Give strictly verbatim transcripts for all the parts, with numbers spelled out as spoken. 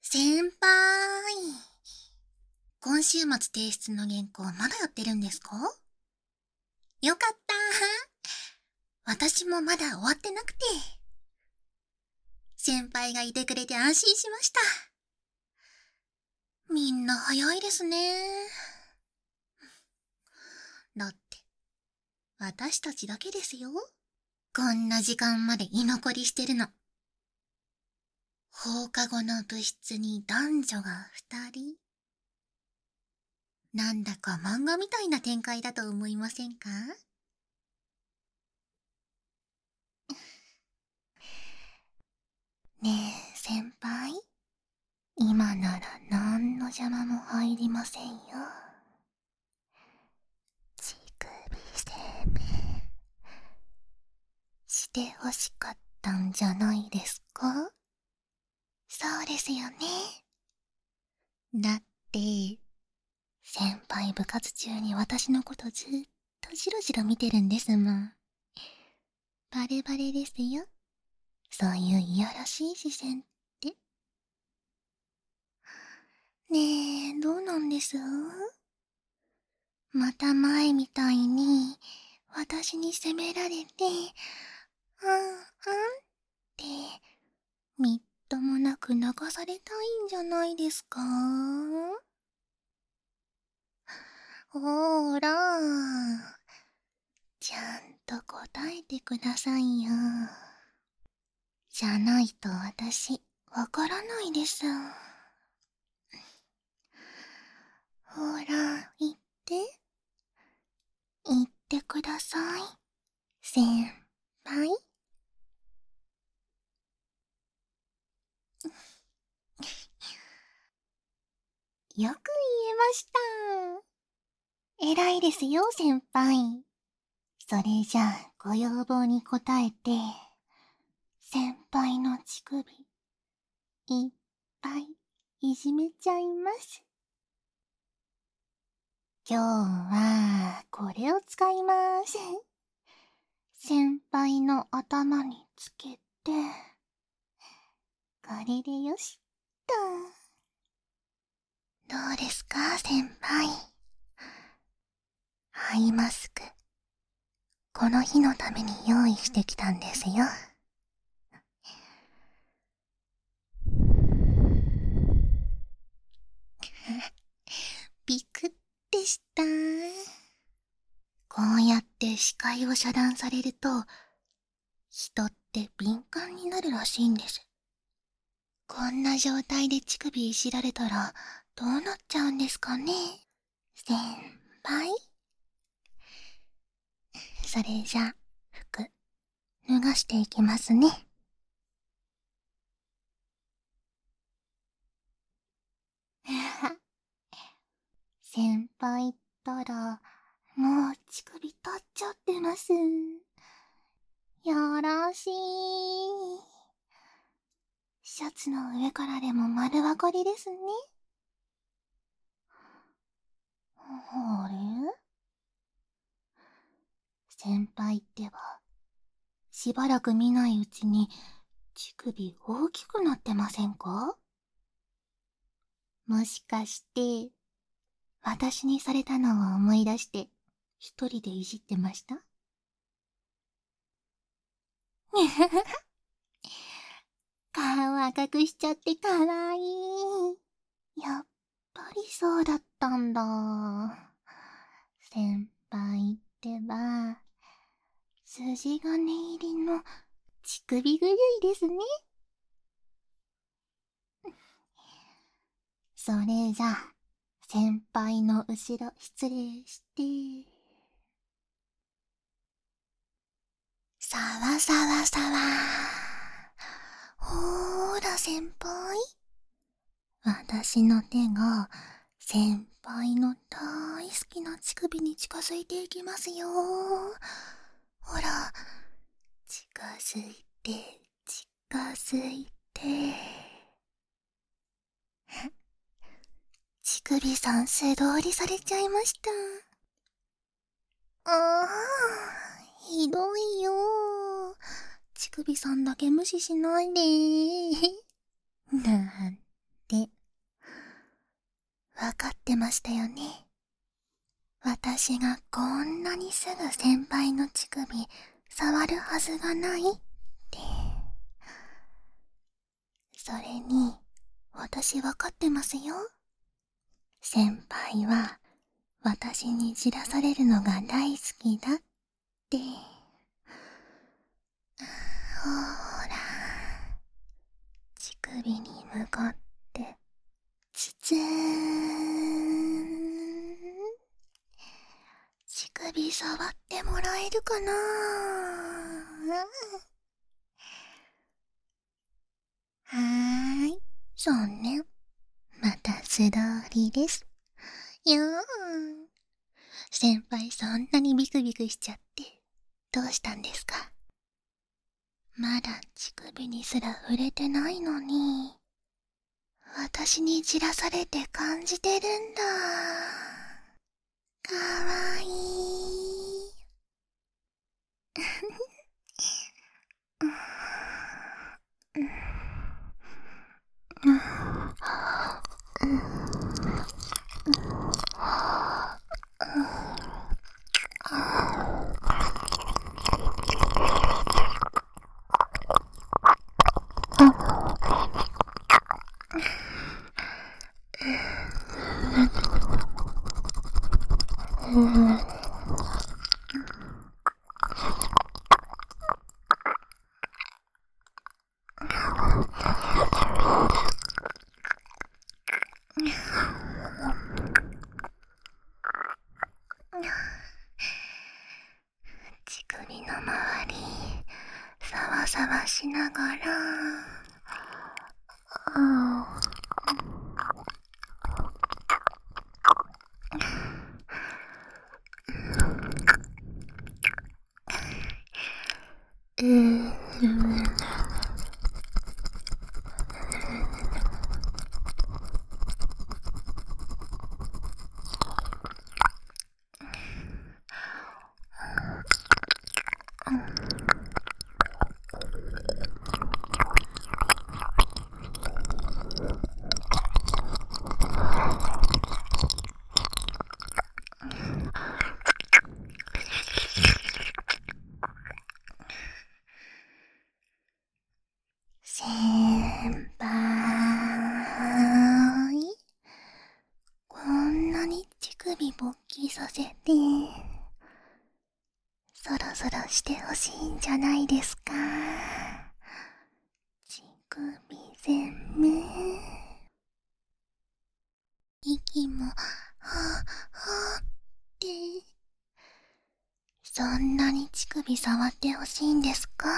先輩。今週末提出の原稿まだやってるんですか？よかった。私もまだ終わってなくて。先輩がいてくれて安心しました。みんな早いですね。だって、私たちだけですよ。こんな時間まで居残りしてるの。放課後の部室に男女が二人。なんだか漫画みたいな展開だと思いませんか？ねえ、先輩。今なら何の邪魔も入りませんよ。乳首攻めして欲しかったんじゃないですか？そうですよね。だって、先輩部活中に私のことずっとじろじろ見てるんですもん。バレバレですよ。そういういやらしい視線って。ねえ、どうなんです？また前みたいに私に責められて、うんうんってみっともなく泣かされたいんじゃないですか？ほーら、ちゃんと答えてくださいよ。じゃないと私、わからないです。ほら、言って。言ってください。先輩。よく言えました。偉いですよ、先輩。それじゃあ、ご要望に応えて、先輩の乳首、いっぱいいじめちゃいます。今日は、これを使います。先輩の頭につけて、これでよしっと。どうですか、先輩。アイマスク、この日のために用意してきたんですよ。びくってした。こうやって視界を遮断されると、人って敏感になるらしいんです。こんな状態で乳首いじられたらどうなっちゃうんですかね、先輩。それじゃ、服、脱がしていきますね。先輩ったら、もう乳首立っちゃってます。やらしい。シャツの上からでも丸分かりですね。あれ？先輩ってば、しばらく見ないうちに乳首大きくなってませんか？もしかして、私にされたのを思い出して一人でいじってました？顔赤くしちゃってかわいい。やっぱりそうだったんだ。先輩ってば、筋金入りの乳首狂いですね。それじゃあ、先輩の後ろ失礼して。さわさわさわ。ほーら先輩。私の手が先輩の大好きな乳首に近づいていきますよ。ほら、近づいて、近づいて。乳首さん素通りされちゃいました。あー、ひどいよ。乳首さんだけ無視しないで。なんて。わかってましたよね。私がこんなにすぐ先輩の乳首触るはずがないって。それに、私わかってますよ。先輩は私にじらされるのが大好きだって。ほーら、乳首に向かってつつーん。乳首触ってもらえるかな。はーい、そうね。また素通りです。よーん。先輩そんなにビクビクしちゃってどうしたんですか？まだ乳首にすら触れてないのに、私にじらされて感じてるんだ。かわいい。乳首の周りさわさわしながら、あうー先輩、こんなに乳首勃起させてそろそろしてほしいんじゃないですか？乳首全部。息もはぁはぁって。そんなに乳首触ってほしいんですか？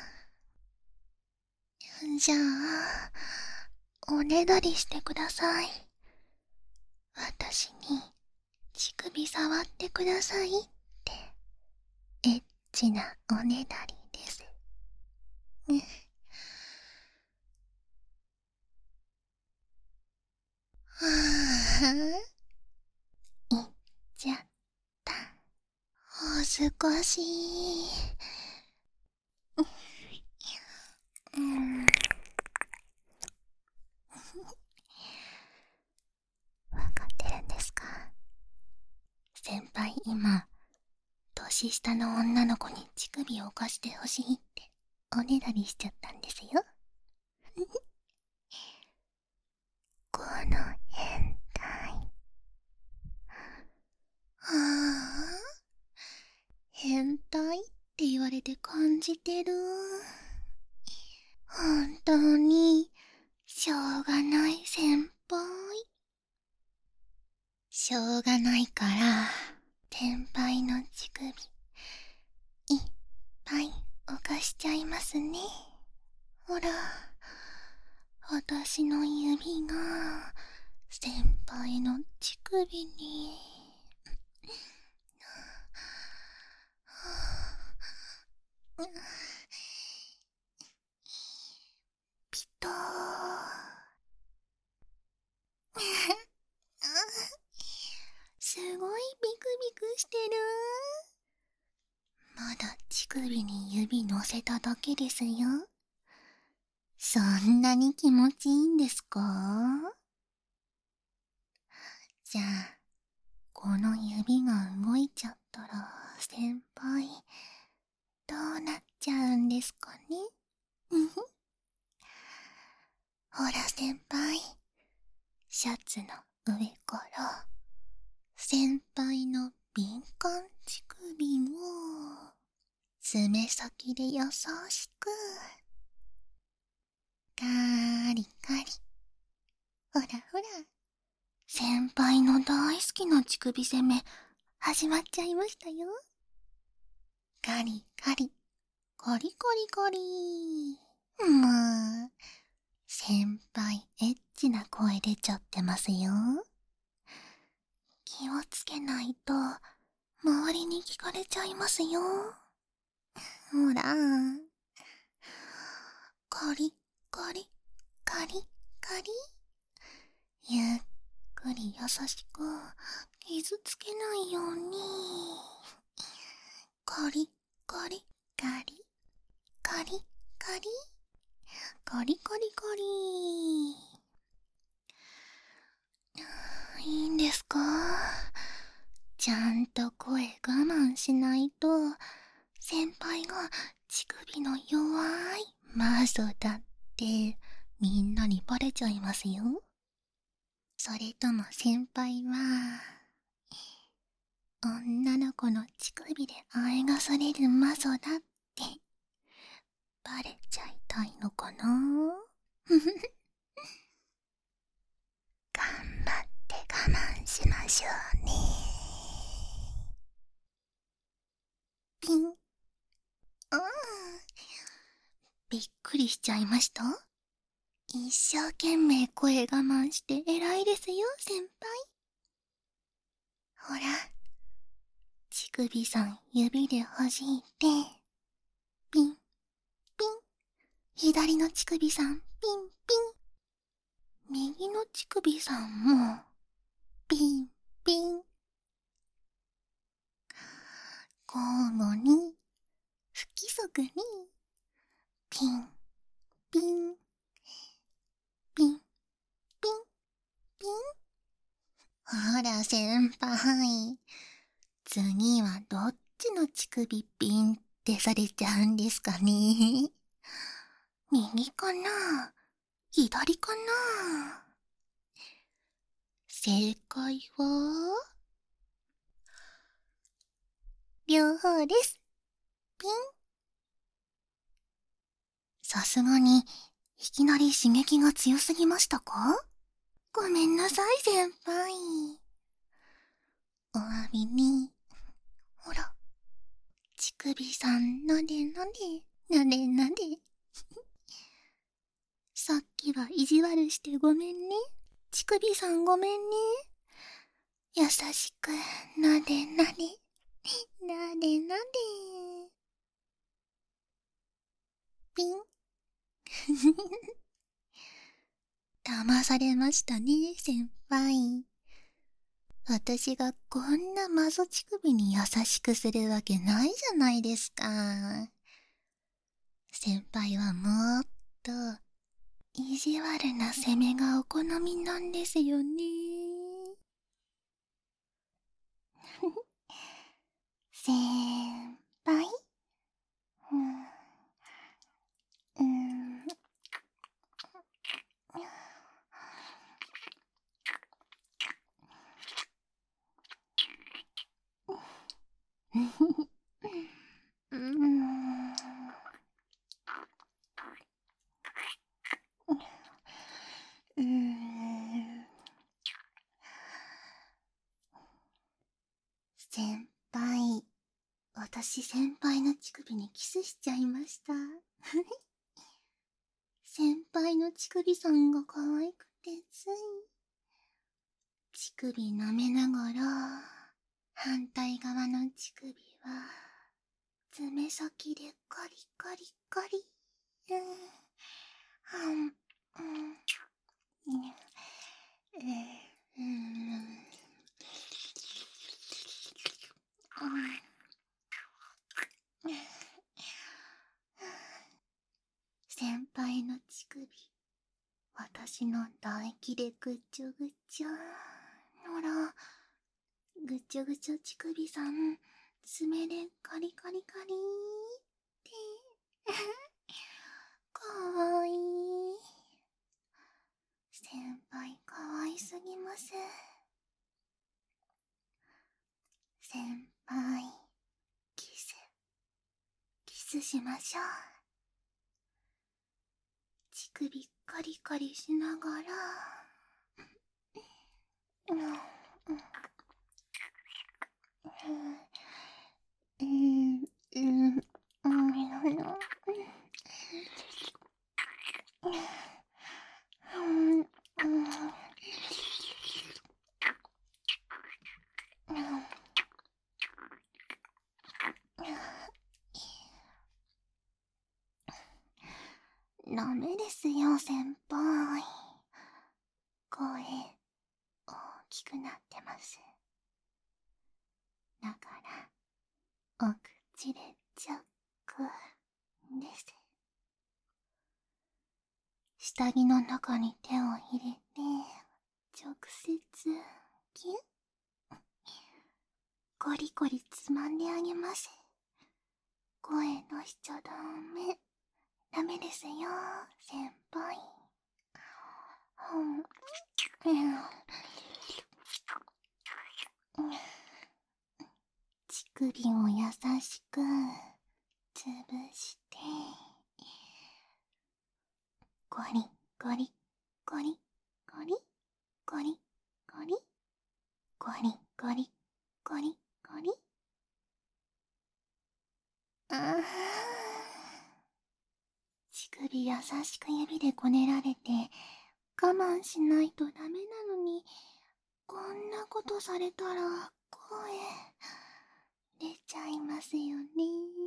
じゃあおねだりしてください。私に乳首触ってくださいってエッチなおねだりです。はぁ、いっちゃった。恥ずかしい。うん。わかってるんですか？先輩今、年下の女の子に乳首を貸してほしいっておねだりしちゃったんですよ。この変態。はぁ、変態って言われて感じてる。本当にしょうがない先輩。しょうがないから先輩の乳首いっぱいおかしちゃいますね。ほら、私の指が先輩の乳首に。ピトー。すごいビクビクしてる。まだ乳首に指乗せただけですよ。 そんなに気持ちいいんですか？じゃあ、この指が動いちゃったら、先輩、どうなっちゃうんですかね？うんふ。ほら先輩、シャツの上から、先輩の敏感乳首を、爪先で優しく、ガーリガリ。ほらほら、先輩の大好きな乳首攻め、始まっちゃいましたよ。ガリガリ、コリコリコリ。まあ、先輩エッチな声出ちゃってますよ。気をつけないと、周りに聞かれちゃいますよ。ほら。カリカリ、カリカリ。ゆっくり優しく、傷つけないように。カリカリ、カリ、カリカリ、カリカリカリ。いいんですか？ちゃんと声我慢しないと、先輩が乳首の弱い魔女だってみんなにバレちゃいますよ。それとも先輩は女の子の乳首で愛がされる魔女だってバレちゃいたいのかな？ふふふ。頑張って我慢しましょうね。ピン。ああ、びっくりしちゃいました？一生懸命声我慢して偉いですよ、先輩。ほら、乳首さん指で弾いて、ピン、ピン。左の乳首さん、ピン、ピン。右の乳首さんも、ピン、ピン。交互に、不規則に、ピン、ピン、ピン、ピン、ピン。ほら先輩、次はどっちの乳首ピンってされちゃうんですかね？右かな？左かな？正解は両方です。ピン。さすがに、いきなり刺激が強すぎましたか？ごめんなさい先輩。お詫びに、ほら、乳首さんなでなで、なでなで。さっきは意地悪してごめんね。乳首さんごめんね。優しくなでなで、なでなで。ピン。騙されましたね、先輩。私がこんなマゾ乳首に優しくするわけないじゃないですか。先輩はもっと意地悪な攻めがお好みなんですよね。先輩、うん、うん、うん、うん。先輩、私先輩の乳首にキスしちゃいました。先輩の乳首さんが可愛くてつい。乳首舐めながら、反対側の乳首は、爪先でカリカリカリ。うん、はん、うん、うん、うん、先輩の乳首、 私の唾液でぐっちょぐちょ。ほら、ぐっちょぐちょ乳首さん、爪でカリカリカリーって。かわいい。先輩かわいすぎます。先輩、キス、キスしましょう。乳首カリカリしながら、うん、うん、うん、うん、うん、ダメですよ、先輩。声、大きくなってます。だから、お口でチョックです。下着の中に手を入れて、直接、キュッ。コリコリつまんであげます。声出しちゃダメ。ダメですよ、先輩。うん。うん。乳首を優しくつぶして、ゴリゴリゴリゴリゴリゴリゴリゴリゴリゴリ。ああ、乳首優しく指でこねられて我慢しないとダメなのに、こんなことされたら声出ちゃいますよね。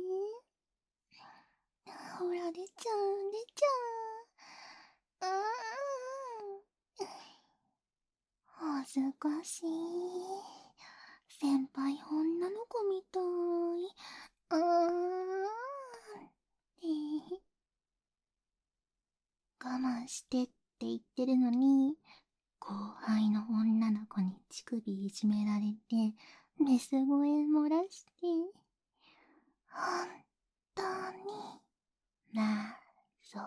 ほら、出ちゃう、出ちゃう。ああ、恥ずかしい。先輩女の子みたい。ああ、ね、我慢してって言ってるのに、後輩の女の子に乳首いじめられてメス声漏らして、本当にまぞ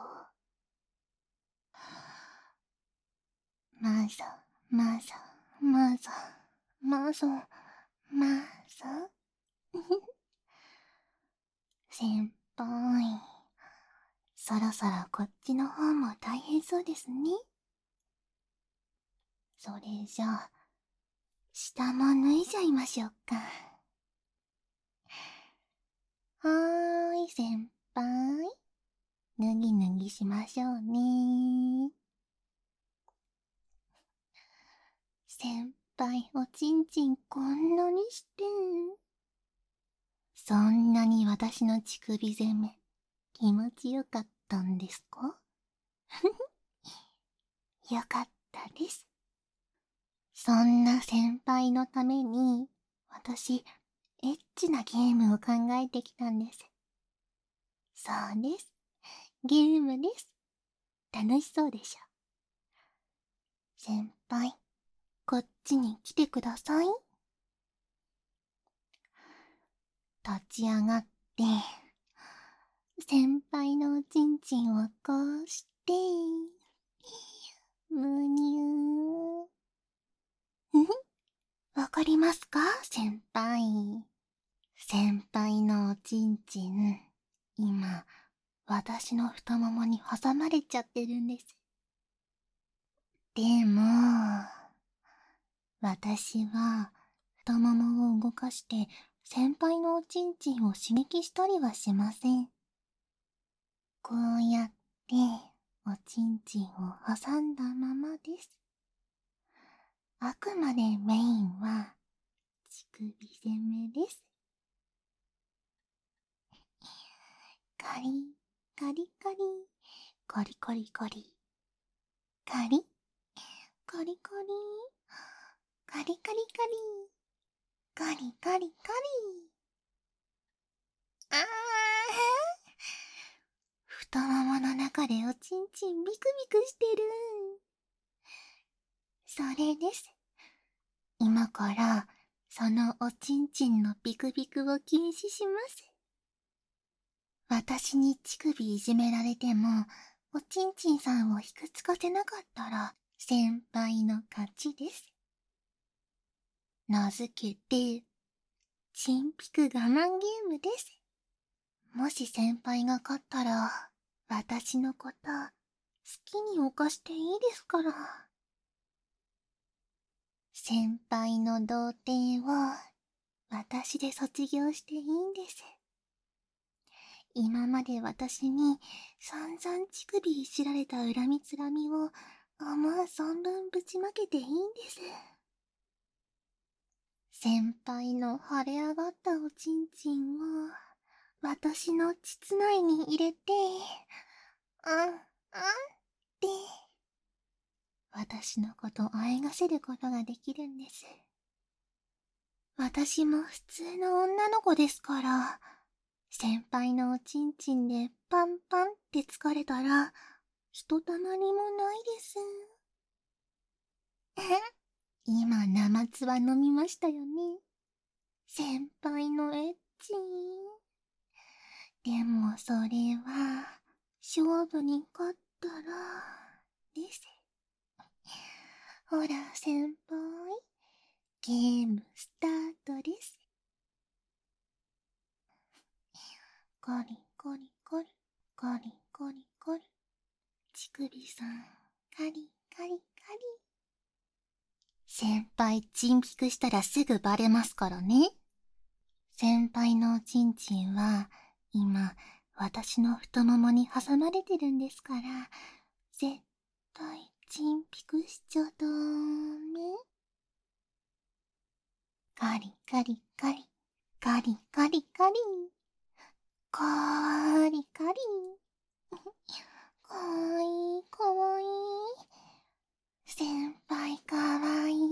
まぞまぞまぞまぞまぞ。先輩、そろそろこっちの方も大変そうですね。それじゃあ下も脱いじゃいましょうか。はーい、先輩。脱ぎ脱ぎしましょうね。先輩、おちんちんこんなにして。そんなに私の乳首攻め、気持ちよかったんですか？よかったです。そんな先輩のために、私、エッチなゲームを考えてきたんです。そうです。ゲームです。楽しそうでしょ。先輩、こっちに来てください。立ち上がって、先輩のおちんちんをこうして、むにゅー。わかりますか、先輩。先輩のおちんちん、今、私の太ももに挟まれちゃってるんです。でも、私は太ももを動かして先輩のおちんちんを刺激したりはしません。こうやっておちんちんを挟んだままです。あくまでメインは乳首攻めです。カリカリカリカリカリカリカリカリカリカリカリカリカリカリカリ。あー、 太ももの中でおちんちんビクビクしてる。それです。今からそのおちんちんのビクビクを禁止します。私に乳首いじめられてもおちんちんさんをひくつかせなかったら先輩の勝ちです。名付けてチンピク我慢ゲームです。もし先輩が勝ったら私のこと好きに犯していいですから。先輩の童貞を私で卒業していいんです。今まで私に散々乳首いじられた恨みつらみを思う存分ぶちまけていいんです。先輩の腫れ上がったおちんちんを私の膣内に入れて、うん、うんって私のことをあえがせることができるんです。私も普通の女の子ですから、先輩のおちんちんでパンパンって疲れたら、ひとたまりもないです。今、生つば飲みましたよね。先輩のエッチ。でもそれは、勝負に勝ったら、です。ほら、先輩。ゲームスタートです。ゴリゴリゴリ、ゴリゴリゴリ。乳首さん、カリカリカリ。先輩、チンピクしたらすぐバレますからね。先輩のおちんちんは、今、私の太ももに挟まれてるんですから、絶対チンピクしちゃダメ。カリカリカリ、カリカリカリ、カリカリ。かわいいかわいい。先輩かわいい。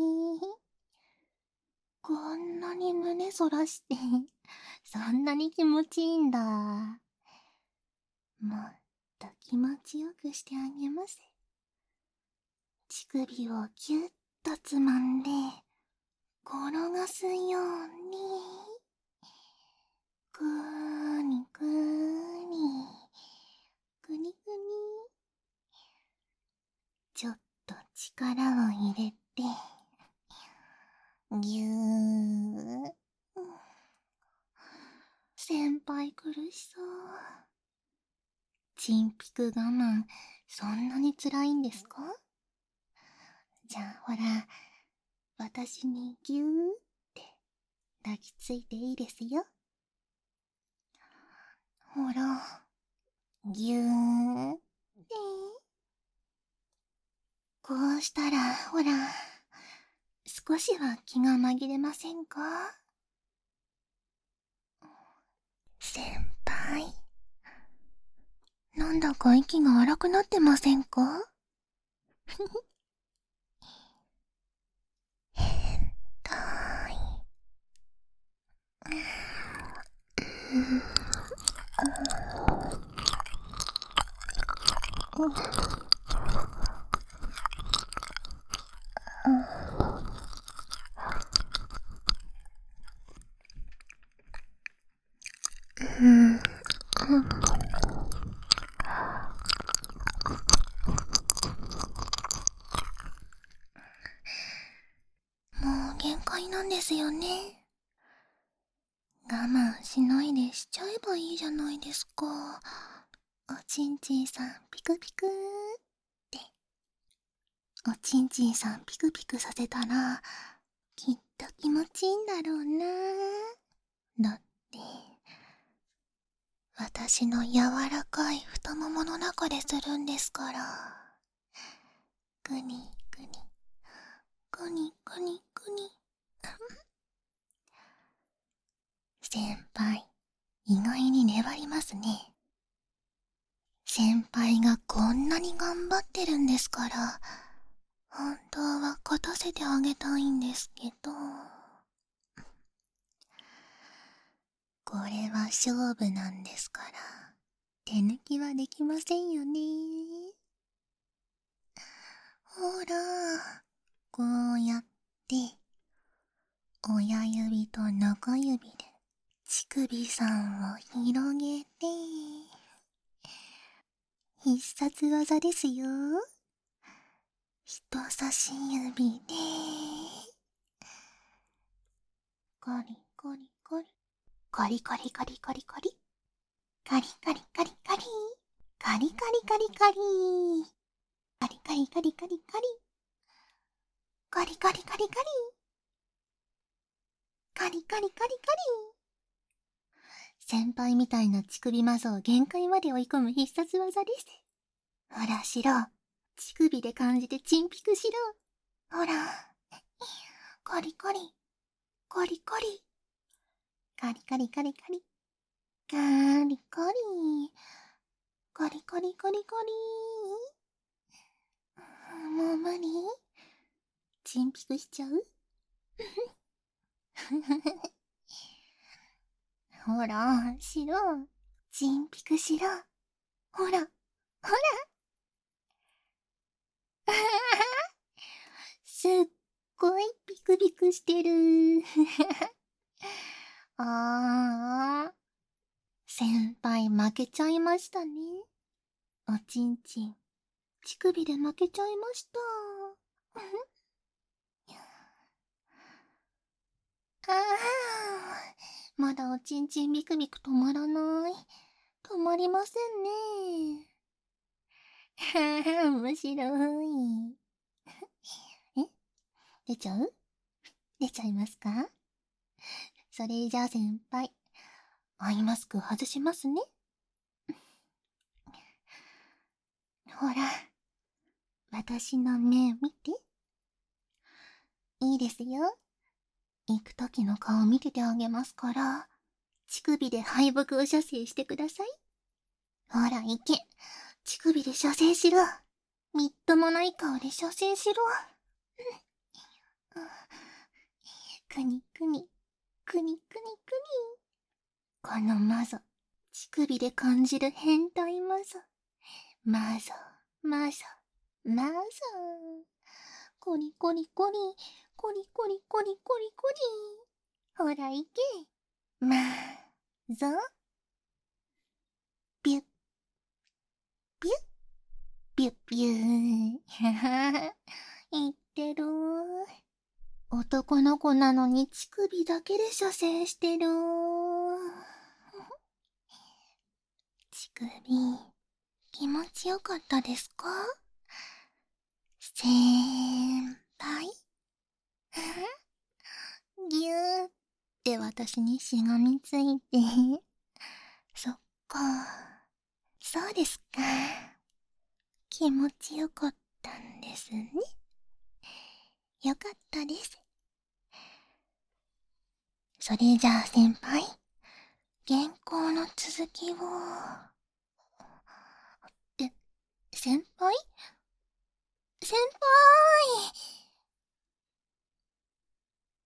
こんなに胸反らして、そんなに気持ちいいんだ。もっと気持ちよくしてあげます。乳首をぎゅっとつまんで、転がすように、ぐーにぐーに、ぐにぐに。ちょっと力を入れて、ぎゅー。先輩苦しそう。チンピク我慢、そんなに辛いんですか？じゃあほら、私にぎゅーって抱きついていいですよ。ほら、ぎゅーって。こうしたら、ほら、少しは気が紛れませんか？先輩、なんだか息が荒くなってませんか？変態。うん、もう限界なんですよね。我慢しないでしちゃえばいいじゃないですか。おちんちんさんピクピクーって。おちんちんさんピクピクさせたら、きっと気持ちいいんだろうな。だって、私の柔らかい太ももの中でするんですから。ぐにぐに、ぐにぐにぐに。先輩、意外に粘りますね。先輩がこんなに頑張ってるんですから、本当は勝たせてあげたいんですけど。これは勝負なんですから、 手抜きはできませんよね。ほら、こうやって、親指と中指で乳首さんを広げて、必殺技ですよ。人差し指で、コリコリコリ、コリコリコリコリコリ、カリカリカリカリ、カリカリカリカリ、カリカリカリカリカリ、カリカリカリカリ、カリカリカリカリ。先輩みたいな乳首マゾを限界まで追い込む必殺技です。ほらしろ、乳首で感じてチンピクしろ。ほら、カリカリ、カリカリ、カリカリカリカリ、カリカリ、カリカリカリカリ。もう無理？チンピクしちゃう？ほら、しろ。チンピクしろ。ほら、ほら。すっごいピクピクしてる。あー。先輩負けちゃいましたね。おちんちん、乳首で負けちゃいました。ああ、まだおちんちんビクビク止まらない。止まりませんね。はは、面白い。え、出ちゃう？出ちゃいますか？それじゃあ先輩、アイマスク外しますね。ほら、私の目見て。いいですよ。行く時の顔見ててあげますから、乳首で敗北を射精してください。ほら、行け。乳首で射精しろ。みっともない顔で射精しろ。くにくに、くにくにくに。このマゾ、乳首で感じる変態マゾ。マゾ、マゾ、マゾ。コリコリコリ、コリコリコリコリコリ。ほら行け。まゾ。ピュッ、ピュッ、ピュッピュー。ははは。言ってる。男の子なのに乳首だけで射精してる。乳首、気持ちよかったですか？先輩。ぎゅーって私にしがみついて。そっか。そうですか。気持ちよかったんですね。よかったです。それじゃあ先輩、原稿の続きを。って、先輩？先輩！